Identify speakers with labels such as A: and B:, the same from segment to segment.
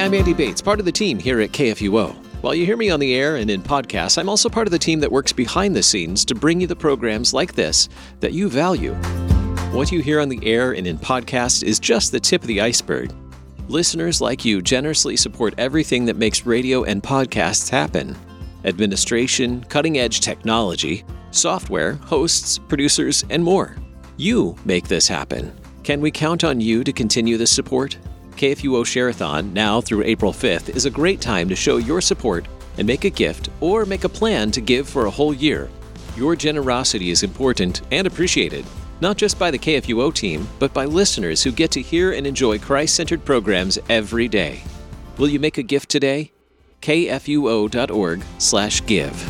A: I'm Andy Bates, part of the team here at KFUO. While you hear me on the air and in podcasts, I'm also part of the team that works behind the scenes to bring you the programs like this that you value. What you hear on the air and in podcasts is just the tip of the iceberg. Listeners like you generously support everything that makes radio and podcasts happen. Administration, cutting-edge technology, software, hosts, producers, and more. You make this happen. Can we count on you to continue this support? KFUO Share-a-thon, now through April 5th, is a great time to show your support and make a gift or make a plan to give for a whole year. Your generosity is important and appreciated, not just by the KFUO team, but by listeners who get to hear and enjoy Christ-centered programs every day. Will you make a gift today? kfuo.org/give.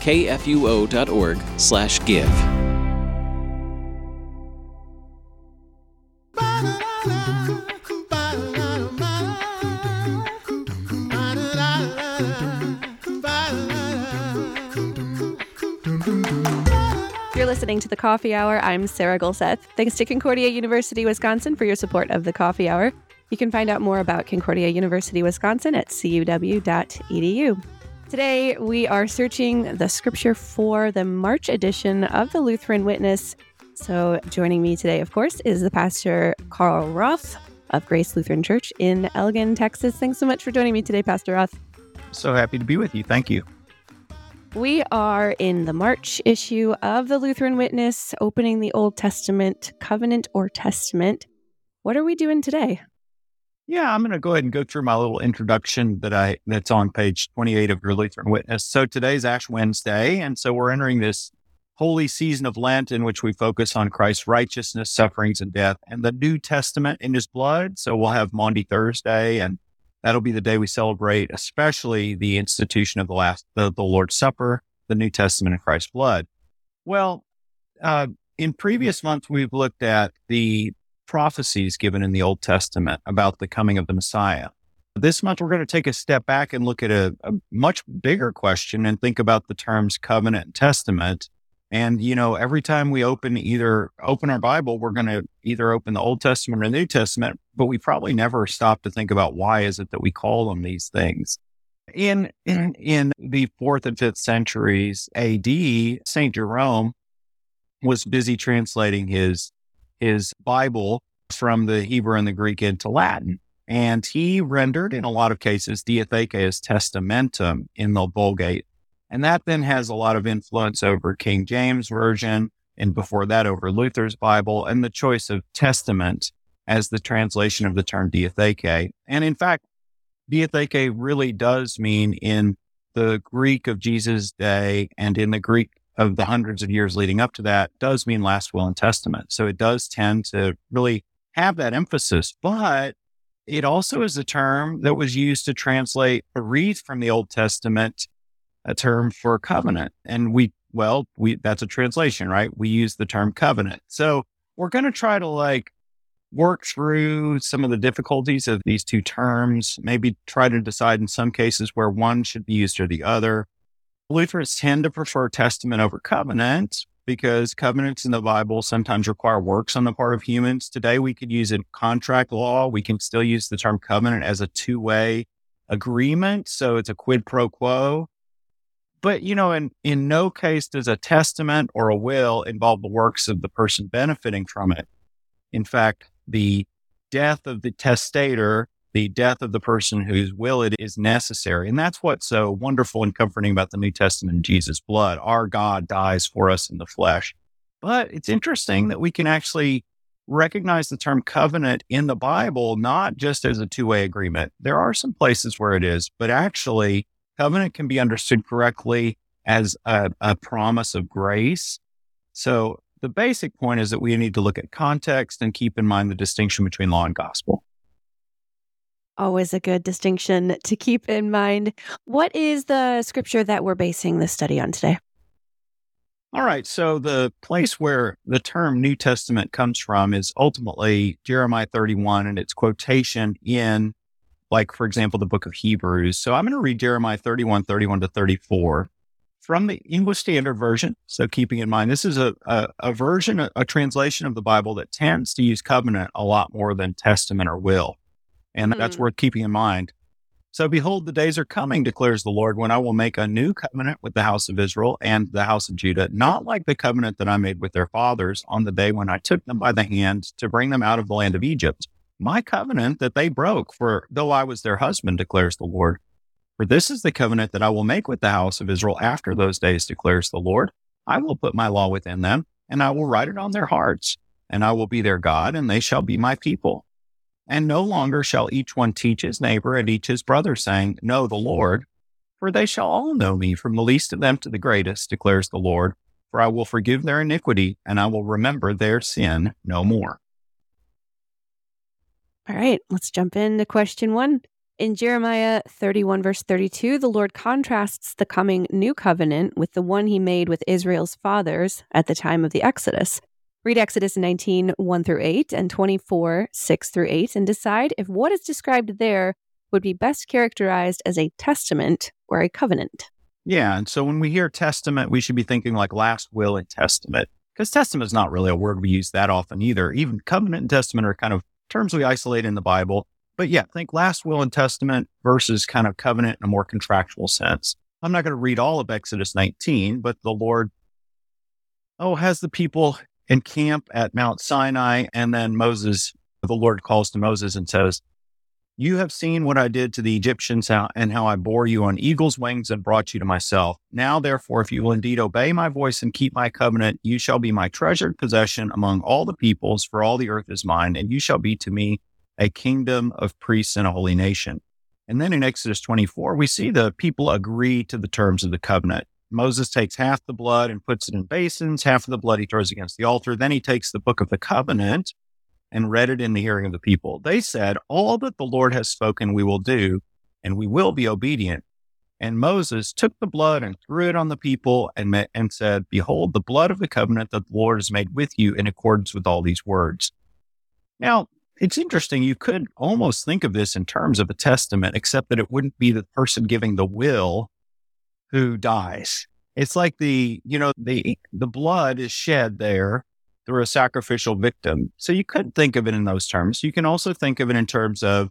A: kfuo.org/give.
B: You're listening to The Coffee Hour. I'm Sarah Gulseth. Thanks to Concordia University, Wisconsin for your support of The Coffee Hour. You can find out more about Concordia University, Wisconsin at cuw.edu. Today, we are searching the scripture for the March edition of the Lutheran Witness. So joining me today, of course, is the pastor Carl Roth of Grace Lutheran Church in Elgin, Texas. Thanks so much for joining me today, Pastor Roth.
C: So happy to be with you. Thank you.
B: We are in the March issue of the Lutheran Witness, opening the Old Testament, Covenant or Testament. What are we doing today?
C: Yeah, I'm going to go ahead and go through my little introduction that's on page 28 of your Lutheran Witness. So today's Ash Wednesday, and so we're entering this holy season of Lent in which we focus on Christ's righteousness, sufferings, and death, and the New Testament in his blood. So we'll have Maundy Thursday, and that'll be the day we celebrate, especially the institution of the Lord's Supper, the New Testament in Christ's blood. Well, in previous months, we've looked at the prophecies given in the Old Testament about the coming of the Messiah. This month, we're going to take a step back and look at a much bigger question and think about the terms covenant and testament. And, every time we open our Bible, we're going to either open the Old Testament or the New Testament, but we probably never stop to think about why is it that we call them these things. In the 4th and 5th centuries AD, St. Jerome was busy translating his Bible from the Hebrew and the Greek into Latin. And he rendered, in a lot of cases, Diatheke as testamentum in the Vulgate. And that then has a lot of influence over King James Version, and before that over Luther's Bible, and the choice of testament as the translation of the term Diatheke. And in fact, Diatheke really does mean, in the Greek of Jesus' day and in the Greek of the hundreds of years leading up to that, does mean last will and testament. So it does tend to really have that emphasis, but it also is a term that was used to translate a wreath from the Old Testament, a term for covenant. And that's a translation, right? We use the term covenant. So we're going to try to work through some of the difficulties of these two terms, maybe try to decide in some cases where one should be used or the other. Lutherans tend to prefer testament over covenant because covenants in the Bible sometimes require works on the part of humans. Today, we could use in contract law. We can still use the term covenant as a two-way agreement. So it's a quid pro quo. But, in no case does a testament or a will involve the works of the person benefiting from it. In fact, the death of the testator, the death of the person whose will it is necessary. And that's what's so wonderful and comforting about the New Testament and Jesus' blood. Our God dies for us in the flesh. But it's interesting that we can actually recognize the term covenant in the Bible, not just as a two-way agreement. There are some places where it is, but actually covenant can be understood correctly as a promise of grace. So the basic point is that we need to look at context and keep in mind the distinction between law and gospel.
B: Always a good distinction to keep in mind. What is the scripture that we're basing this study on today?
C: All right. So the place where the term New Testament comes from is ultimately Jeremiah 31 and its quotation in, for example, the book of Hebrews. So I'm going to read Jeremiah 31 to 34 from the English Standard Version. So keeping in mind, this is a version, a translation of the Bible that tends to use covenant a lot more than testament or will. And that's worth keeping in mind. So behold, the days are coming, declares the Lord, when I will make a new covenant with the house of Israel and the house of Judah, not like the covenant that I made with their fathers on the day when I took them by the hand to bring them out of the land of Egypt. My covenant that they broke, for though I was their husband, declares the Lord. For this is the covenant that I will make with the house of Israel after those days, declares the Lord. I will put my law within them, and I will write it on their hearts, and I will be their God, and they shall be my people. And no longer shall each one teach his neighbor and each his brother, saying, Know the Lord, for they shall all know me, from the least of them to the greatest, declares the Lord. For I will forgive their iniquity, and I will remember their sin no more.
B: All right, let's jump into question 1. In Jeremiah 31, verse 32, the Lord contrasts the coming new covenant with the one he made with Israel's fathers at the time of the Exodus. Read Exodus 19, 1 through 8 and 24, 6 through 8, and decide if what is described there would be best characterized as a testament or a covenant.
C: Yeah, and so when we hear testament, we should be thinking like last will and testament, because testament is not really a word we use that often either. Even covenant and testament are kind of terms we isolate in the Bible. But yeah, think last will and testament versus kind of covenant in a more contractual sense. I'm not going to read all of Exodus 19, but the Lord, has the people encamp at Mount Sinai, and then the Lord calls to Moses and says, You have seen what I did to the Egyptians and how I bore you on eagle's wings and brought you to myself. Now, therefore, if you will indeed obey my voice and keep my covenant, you shall be my treasured possession among all the peoples, for all the earth is mine, and you shall be to me a kingdom of priests and a holy nation. And then in Exodus 24, we see the people agree to the terms of the covenant. Moses takes half the blood and puts it in basins, half of the blood he throws against the altar. Then he takes the book of the covenant and read it in the hearing of the people. They said, All that the Lord has spoken we will do, and we will be obedient. And Moses took the blood and threw it on the people and said, Behold, the blood of the covenant that the Lord has made with you in accordance with all these words. Now, it's interesting. You could almost think of this in terms of a testament, except that it wouldn't be the person giving the will who dies. It's like the blood is shed there through a sacrificial victim. So you could think of it in those terms. You can also think of it in terms of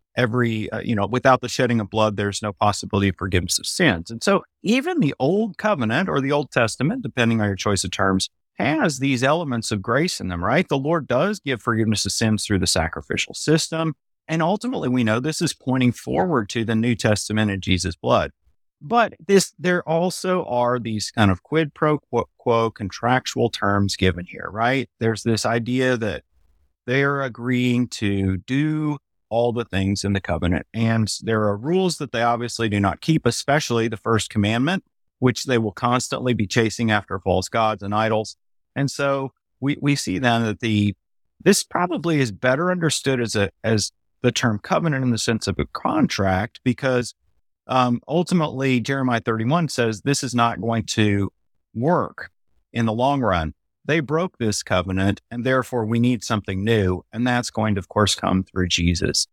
C: without the shedding of blood, there's no possibility of forgiveness of sins. And so even the Old Covenant or the Old Testament, depending on your choice of terms, has these elements of grace in them, right? The Lord does give forgiveness of sins through the sacrificial system. And ultimately, we know this is pointing forward to the New Testament and Jesus' blood. But there also are these kind of quid pro quo contractual terms given here, right? There's this idea that they are agreeing to do all the things in the covenant. And there are rules that they obviously do not keep, especially the first commandment, which they will constantly be chasing after false gods and idols. And so we see then that this probably is better understood as the term covenant in the sense of a contract, because ultimately, Jeremiah 31 says this is not going to work in the long run. They broke this covenant, and therefore we need something new. And that's going to, of course, come through Jesus.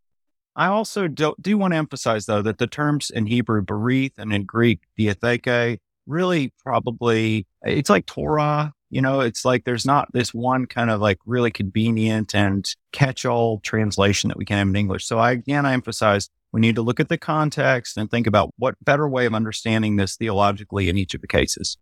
C: I also do want to emphasize, though, that the terms in Hebrew, berith, and in Greek, diatheke, really probably, it's like Torah. It's like there's not this one kind of like really convenient and catch-all translation that we can have in English. So I emphasize we need to look at the context and think about what better way of understanding this theologically in each of the cases.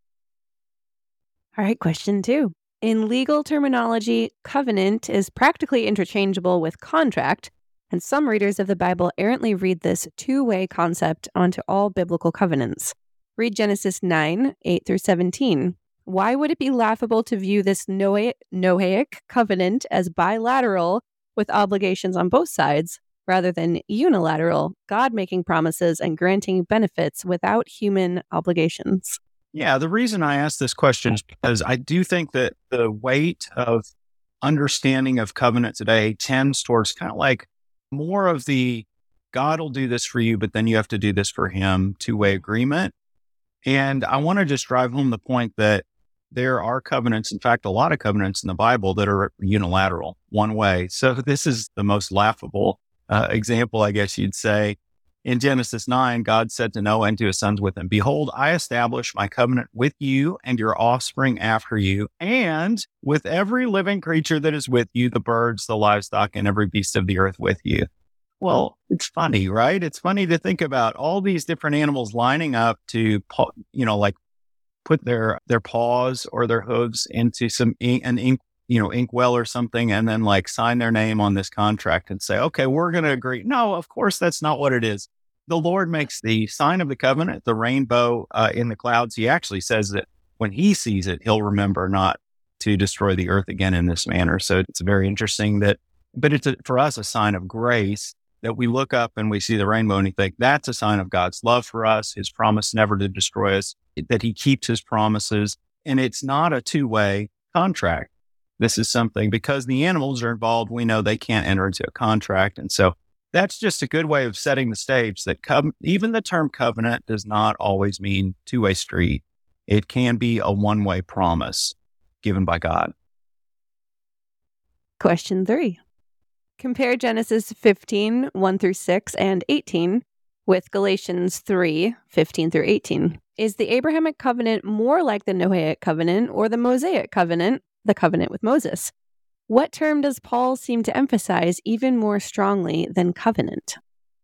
B: All right, question 2. In legal terminology, covenant is practically interchangeable with contract, and some readers of the Bible errantly read this two-way concept onto all biblical covenants. Read Genesis 9, 8 through 17. Why would it be laughable to view this Noahic covenant as bilateral with obligations on both sides, rather than unilateral, God making promises and granting benefits without human obligations?
C: Yeah, the reason I ask this question is because I do think that the weight of understanding of covenant today tends towards kind of like more of the God will do this for you, but then you have to do this for him two-way agreement. And I want to just drive home the point that there are covenants, in fact, a lot of covenants in the Bible that are unilateral, one way. So this is the most laughable example, I guess you'd say. In Genesis 9, God said to Noah and to his sons with him, Behold, I establish my covenant with you and your offspring after you, and with every living creature that is with you, the birds, the livestock, and every beast of the earth with you. Well, it's funny, right? It's funny to think about all these different animals lining up to, like put their paws or their hooves into some inkwell or something, and then like sign their name on this contract and say, okay, we're going to agree. No, of course, that's not what it is. The Lord makes the sign of the covenant, the rainbow in the clouds. He actually says that when he sees it, he'll remember not to destroy the earth again in this manner. So it's very interesting but it's for us a sign of grace that we look up and we see the rainbow and we think that's a sign of God's love for us, his promise never to destroy us, that he keeps his promises. And it's not a two-way contract. This is something, because the animals are involved, we know they can't enter into a contract. And so that's just a good way of setting the stage that even the term covenant does not always mean two-way street. It can be a one-way promise given by God.
B: Question 3. Compare Genesis 15, 1 through 6 and 18 with Galatians 3, 15 through 18. Is the Abrahamic covenant more like the Noahic covenant or the Mosaic covenant, the covenant with Moses? What term does Paul seem to emphasize even more strongly than covenant?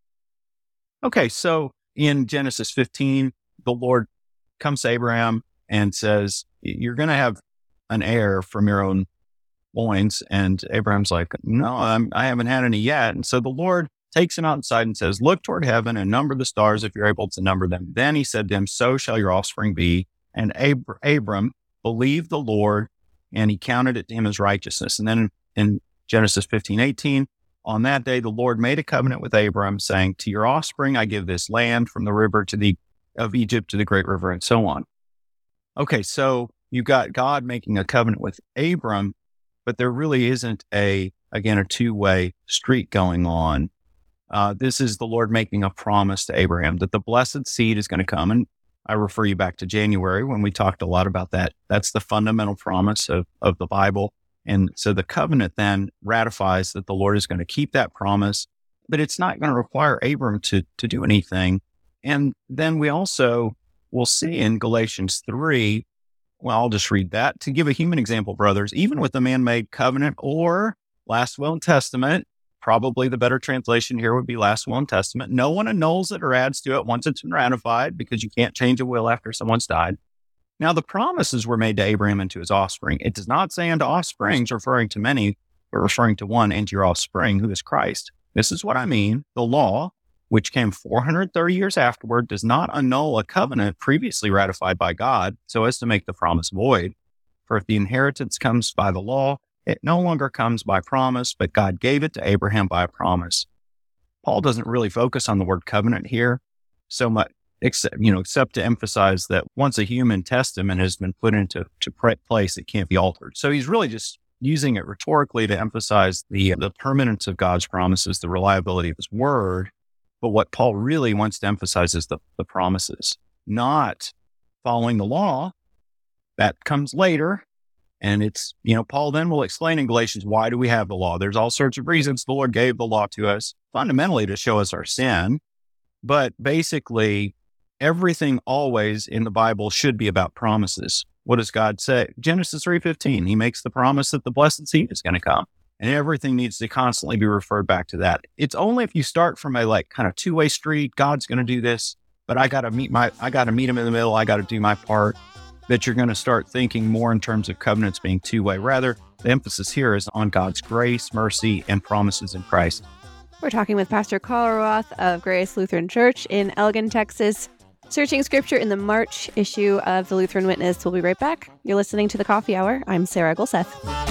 C: Okay, so in Genesis 15, the Lord comes to Abraham and says, you're going to have an heir from your own loins. And Abraham's like, no, I haven't had any yet. And so the Lord takes him outside and says, look toward heaven and number the stars if you're able to number them. Then he said to him, so shall your offspring be. And Abram believed the Lord, and he counted it to him as righteousness. And then in Genesis 15:18, on that day, the Lord made a covenant with Abram, saying, to your offspring, I give this land from the river of Egypt to the great river, and so on. Okay, so you got God making a covenant with Abram, but there really isn't a two-way street going on. This is the Lord making a promise to Abraham that the blessed seed is going to come. And I refer you back to January when we talked a lot about that. That's the fundamental promise of the Bible. And so the covenant then ratifies that the Lord is going to keep that promise, but it's not going to require Abram to do anything. And then we also will see in Galatians 3, well, I'll just read that. To give a human example, brothers, even with the man-made covenant or last will and testament, probably the better translation here would be last will and testament, no one annuls it or adds to it once it's been ratified, because you can't change a will after someone's died. Now, the promises were made to Abraham and to his offspring. It does not say unto offsprings, referring to many, but referring to one, and to your offspring, who is Christ. This is what I mean. The law, which came 430 years afterward, does not annul a covenant previously ratified by God so as to make the promise void. For if the inheritance comes by the law, it no longer comes by promise, but God gave it to Abraham by a promise. Paul doesn't really focus on the word covenant here so much, except to emphasize that once a human testament has been put into place, it can't be altered. So he's really just using it rhetorically to emphasize the permanence of God's promises, the reliability of his word. But what Paul really wants to emphasize is the promises, not following the law. That comes later. And it's, Paul then will explain in Galatians, why do we have the law? There's all sorts of reasons the Lord gave the law to us, fundamentally to show us our sin. But basically, everything always in the Bible should be about promises. What does God say? Genesis 3:15, he makes the promise that the blessed seed is going to come. And everything needs to constantly be referred back to that. It's only if you start from a kind of two-way street, God's going to do this, but I got to meet him in the middle. I got to do my part, that you're going to start thinking more in terms of covenants being two-way. Rather, the emphasis here is on God's grace, mercy, and promises in Christ.
B: We're talking with Pastor Carl Roth of Grace Lutheran Church in Elgin, Texas. Searching Scripture in the March issue of the Lutheran Witness. We'll be right back. You're listening to The Coffee Hour. I'm Sarah Gulseth.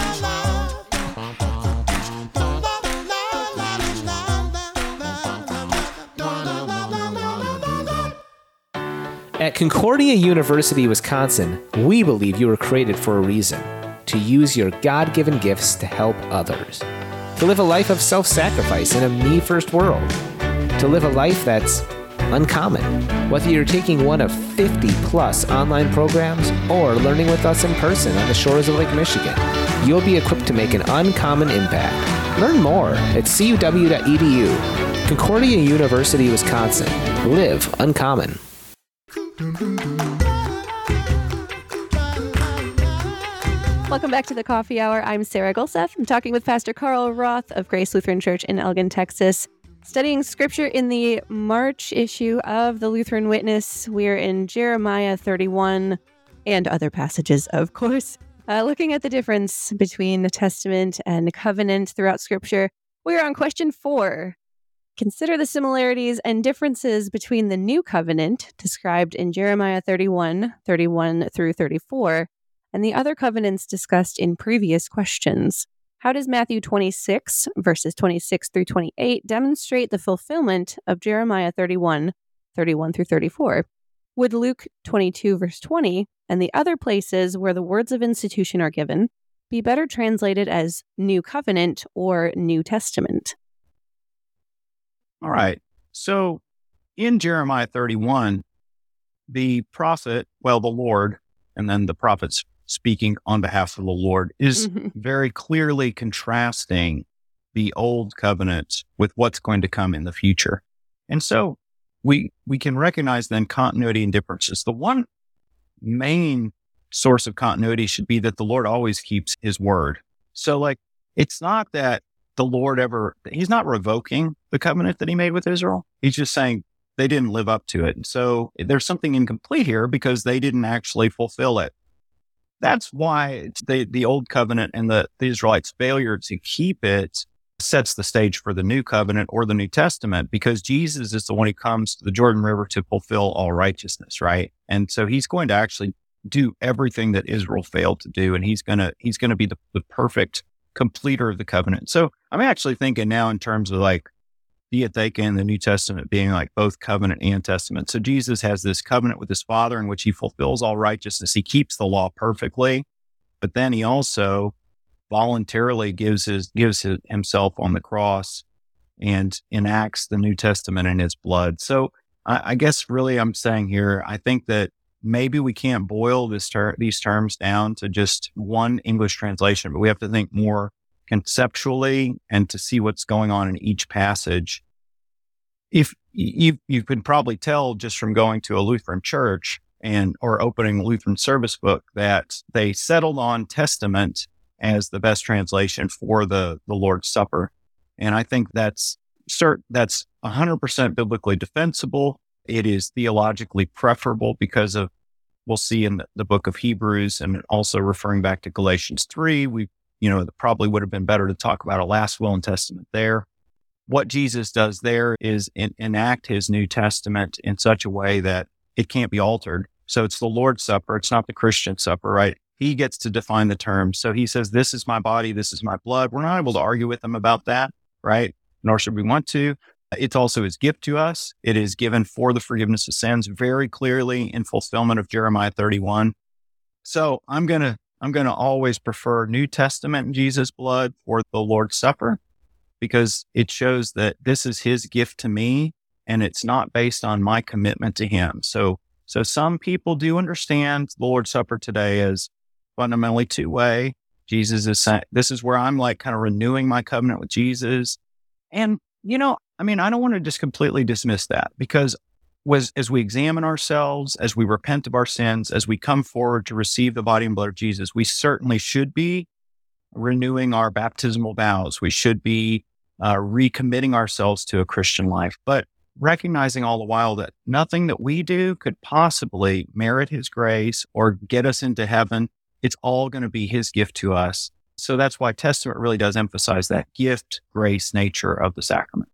D: At Concordia University, Wisconsin, we believe you were created for a reason, to use your God-given gifts to help others, to live a life of self-sacrifice in a me-first world, to live a life that's uncommon. Whether you're taking one of 50-plus online programs or learning with us in person on the shores of Lake Michigan, you'll be equipped to make an uncommon impact. Learn more at cuw.edu. Concordia University, Wisconsin. Live uncommon.
B: Welcome back to the Coffee Hour. I'm Sarah Gulseth. I'm talking with Pastor Carl Roth of Grace Lutheran Church in Elgin, Texas. Studying scripture in the March issue of the Lutheran Witness, we're in Jeremiah 31 and other passages, of course, looking at the difference between the Testament and covenant throughout scripture. We're on question 4. Consider the similarities and differences between the new covenant described in Jeremiah 31 through 34, and the other covenants discussed in previous questions. How does Matthew 26, verses 26 through 28, demonstrate the fulfillment of Jeremiah 31 through 34? Would Luke 22, verse 20, and the other places where the words of institution are given be better translated as New Covenant or New Testament?
C: All right. So in Jeremiah 31, the prophet, the Lord, and then the prophet's speaking on behalf of the Lord, is very clearly contrasting the old covenant with what's going to come in the future. And so we can recognize then continuity and differences. The one main source of continuity should be that the Lord always keeps his word. So it's not that the Lord he's not revoking the covenant that he made with Israel. He's just saying they didn't live up to it. And so there's something incomplete here because they didn't actually fulfill it. That's why the old covenant and the Israelites' failure to keep it sets the stage for the new covenant or the New Testament, because Jesus is the one who comes to the Jordan River to fulfill all righteousness, right? And so he's going to actually do everything that Israel failed to do, and he's going to be the perfect completer of the covenant. So I'm actually thinking now in terms of Diatheke and the New Testament being both covenant and testament. So Jesus has this covenant with his Father in which he fulfills all righteousness. He keeps the law perfectly, but then he also voluntarily gives himself on the cross and enacts the New Testament in his blood. So I guess really I'm saying here, I think that maybe we can't boil these terms down to just one English translation, but we have to think more conceptually and to see what's going on in each passage. If you can probably tell just from going to a Lutheran church or opening a Lutheran service book that they settled on Testament as the best translation for the Lord's Supper. And I think that's 100% biblically defensible. It is theologically preferable because of, we'll see in the book of Hebrews, and also referring back to Galatians 3, it probably would have been better to talk about a last will and testament there. What Jesus does there is enact his New Testament in such a way that it can't be altered. So it's the Lord's Supper. It's not the Christian supper, right? He gets to define the terms. So he says, this is my body, this is my blood. We're not able to argue with him about that, right? Nor should we want to. It's also his gift to us. It is given for the forgiveness of sins very clearly in fulfillment of Jeremiah 31. So I'm going to always prefer New Testament Jesus' blood for the Lord's Supper, because it shows that this is his gift to me and it's not based on my commitment to him. So some people do understand the Lord's Supper today as fundamentally two-way. Jesus is saying, this is where I'm kind of renewing my covenant with Jesus. And, I don't want to just completely dismiss that, because as we examine ourselves, as we repent of our sins, as we come forward to receive the body and blood of Jesus, we certainly should be renewing our baptismal vows. We should be recommitting ourselves to a Christian life, but recognizing all the while that nothing that we do could possibly merit his grace or get us into heaven. It's all going to be his gift to us. So that's why Testament really does emphasize that gift, grace nature of the sacrament.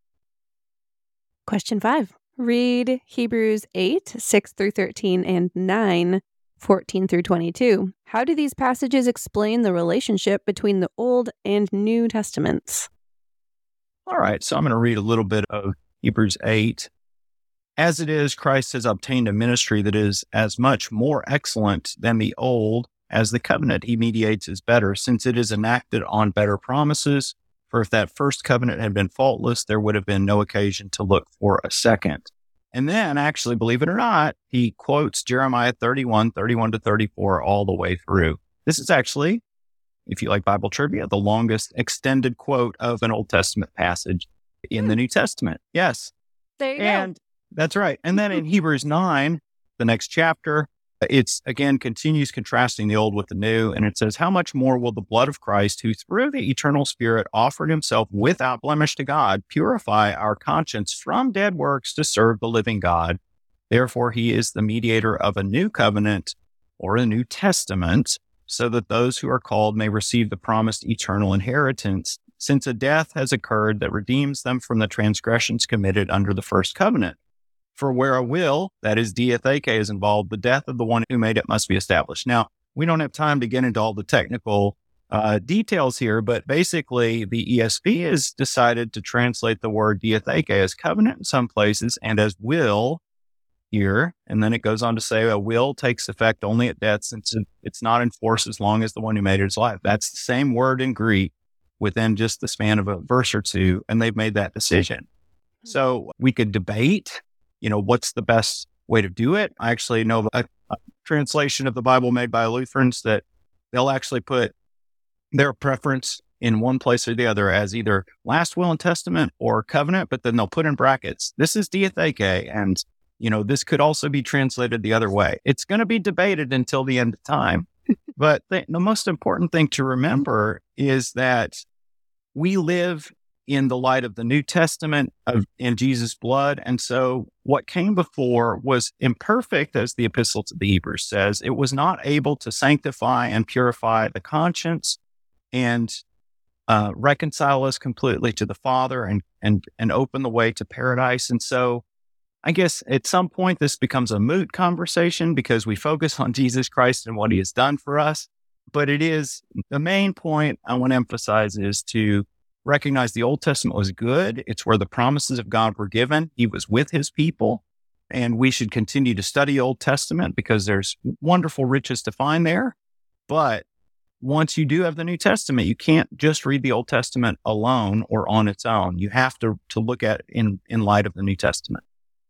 B: Question 5. Read Hebrews 8, 6 through 13, and 9, 14 through 22. How do these passages explain the relationship between the Old and New Testaments?
C: All right, so I'm going to read a little bit of Hebrews 8. As it is, Christ has obtained a ministry that is as much more excellent than the old as the covenant he mediates is better, since it is enacted on better promises. For if that first covenant had been faultless, there would have been no occasion to look for a second. And then, actually, believe it or not, he quotes Jeremiah 31 to 34 all the way through. This is actually, if you like Bible trivia, the longest extended quote of an Old Testament passage in the New Testament. Yes.
B: There you go.
C: That's right. And then in Hebrews 9, the next chapter, It's, again, continues contrasting the old with the new. And it says, how much more will the blood of Christ, who through the eternal Spirit offered himself without blemish to God, purify our conscience from dead works to serve the living God? Therefore, he is the mediator of a new covenant or a new testament, so that those who are called may receive the promised eternal inheritance, since a death has occurred that redeems them from the transgressions committed under the first covenant. For where a will, that is diatheke, is involved, the death of the one who made it must be established. Now, we don't have time to get into all the technical details here, but basically the ESV has decided to translate the word diatheke as covenant in some places and as will here. And then it goes on to say a will takes effect only at death, since it's not in force as long as the one who made it is alive. That's the same word in Greek within just the span of a verse or two, and they've made that decision. So we could debate, what's the best way to do it. I actually know a translation of the Bible made by Lutherans that they'll actually put their preference in one place or the other as either last will and testament or covenant, but then they'll put in brackets, this is diatheke, and this could also be translated the other way. It's going to be debated until the end of time. But the most important thing to remember is that we live in the light of the New Testament in Jesus' blood. And so what came before was imperfect, as the Epistle to the Hebrews says. It was not able to sanctify and purify the conscience and reconcile us completely to the Father and open the way to paradise. And so I guess at some point this becomes a moot conversation because we focus on Jesus Christ and what he has done for us. But it is the main point I want to emphasize is to recognize the Old Testament was good. It's where the promises of God were given. He was with his people, and we should continue to study Old Testament because there's wonderful riches to find there. But once you do have the New Testament, you can't just read the Old Testament alone or on its own. You have to look at it in light of the New Testament.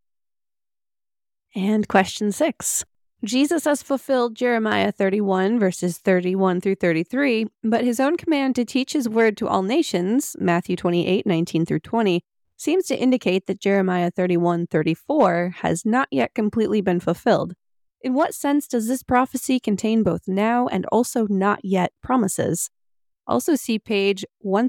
B: And question 6. Jesus has fulfilled Jeremiah 31, verses 31 through 33, but his own command to teach his word to all nations, Matthew 28, 19 through 20, seems to indicate that Jeremiah 31, 34 has not yet completely been fulfilled. In what sense does this prophecy contain both now and also not yet promises? Also see page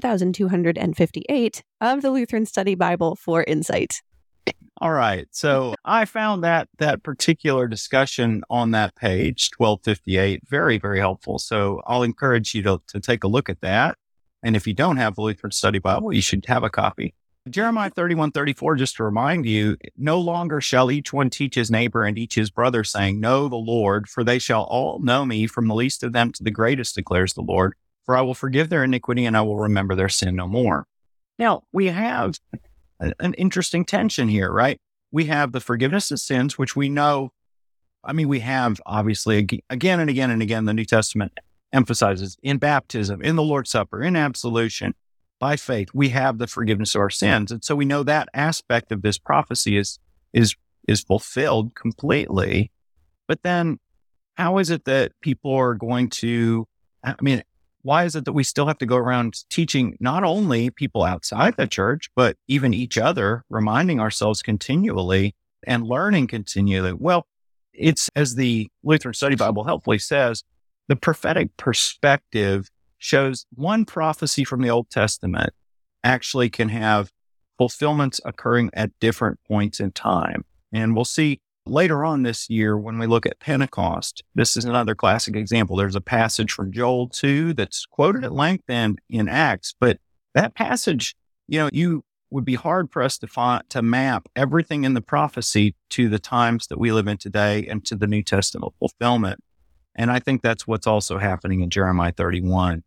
B: 1258 of the Lutheran Study Bible for insight.
C: All right. So I found that particular discussion on that page, 1258, very, very helpful. So I'll encourage you to take a look at that. And if you don't have the Lutheran Study Bible, you should have a copy. Jeremiah 31:34, just to remind you, no longer shall each one teach his neighbor and each his brother, saying, know the Lord, for they shall all know me, from the least of them to the greatest, declares the Lord. For I will forgive their iniquity and I will remember their sin no more. Now, we have an interesting tension here, right? We have the forgiveness of sins, which we know, we have obviously again and again and again, the New Testament emphasizes in baptism, in the Lord's Supper, in absolution, by faith, we have the forgiveness of our sins. And so we know that aspect of this prophecy is fulfilled completely. But then how is it that people are going to, why is it that we still have to go around teaching not only people outside the church, but even each other, reminding ourselves continually and learning continually? Well, it's, as the Lutheran Study Bible helpfully says, the prophetic perspective shows one prophecy from the Old Testament actually can have fulfillments occurring at different points in time. And we'll see later on this year, when we look at Pentecost, this is another classic example. There's a passage from Joel 2 that's quoted at length in Acts, but that passage, you would be hard-pressed to map everything in the prophecy to the times that we live in today and to the New Testament fulfillment. And I think that's what's also happening in Jeremiah 31.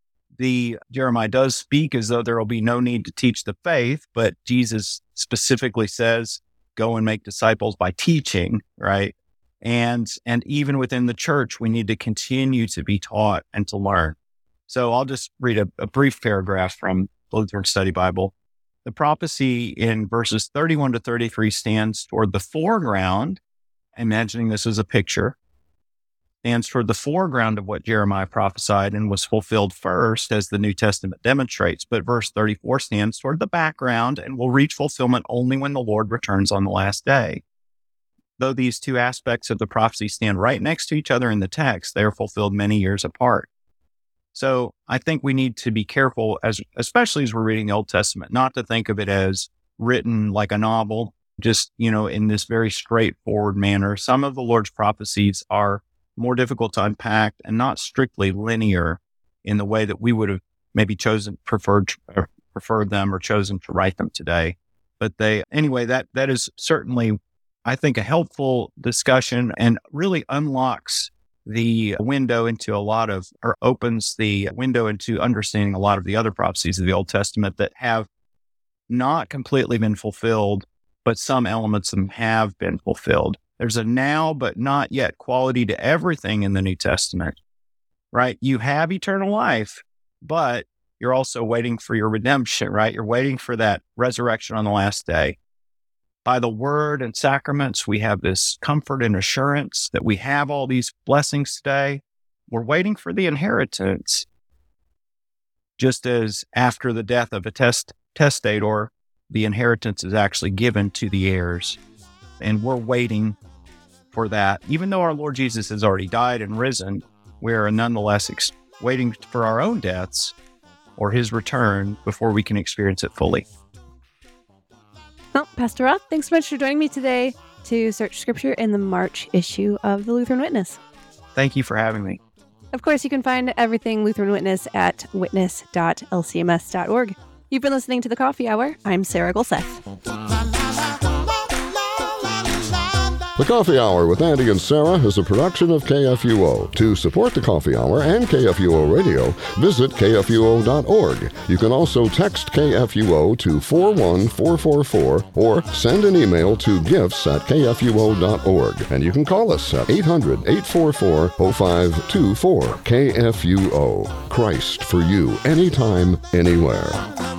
C: Jeremiah does speak as though there will be no need to teach the faith, but Jesus specifically says, go and make disciples by teaching, right? And even within the church, we need to continue to be taught and to learn. So I'll just read a brief paragraph from the Lutheran Study Bible. The prophecy in verses 31 to 33 stands toward the foreground, imagining this as a picture, stands toward the foreground of what Jeremiah prophesied and was fulfilled first, as the New Testament demonstrates. But verse 34 stands toward the background and will reach fulfillment only when the Lord returns on the last day. though these two aspects of the prophecy stand right next to each other in the text, they are fulfilled many years apart. So I think we need to be careful, especially as we're reading the Old Testament, not to think of it as written like a novel, just, in this very straightforward manner. Some of the Lord's prophecies are more difficult to unpack and not strictly linear in the way that we would have maybe preferred them or chosen to write them today. But that is certainly, I think, a helpful discussion and really unlocks the window into opens the window into understanding a lot of the other prophecies of the Old Testament that have not completely been fulfilled, but some elements of them have been fulfilled. There's a now but not yet quality to everything in the New Testament, right? You have eternal life, but you're also waiting for your redemption, right? You're waiting for that resurrection on the last day. By the word and sacraments, we have this comfort and assurance that we have all these blessings today. We're waiting for the inheritance. Just as after the death of a testator, the inheritance is actually given to the heirs. And we're waiting for that. Even though our Lord Jesus has already died and risen, we are nonetheless waiting for our own deaths or his return before we can experience it fully.
B: Well, Pastor Roth, thanks so much for joining me today to search Scripture in the March issue of the Lutheran Witness.
C: Thank you for having me.
B: Of course, you can find everything Lutheran Witness at witness.lcms.org. You've been listening to The Coffee Hour. I'm Sarah Golseth.
E: The Coffee Hour with Andy and Sarah is a production of KFUO. To support The Coffee Hour and KFUO Radio, visit KFUO.org. You can also text KFUO to 41444 or send an email to gifts@KFUO.org. And you can call us at 800-844-0524. KFUO. Christ for you, anytime, anywhere.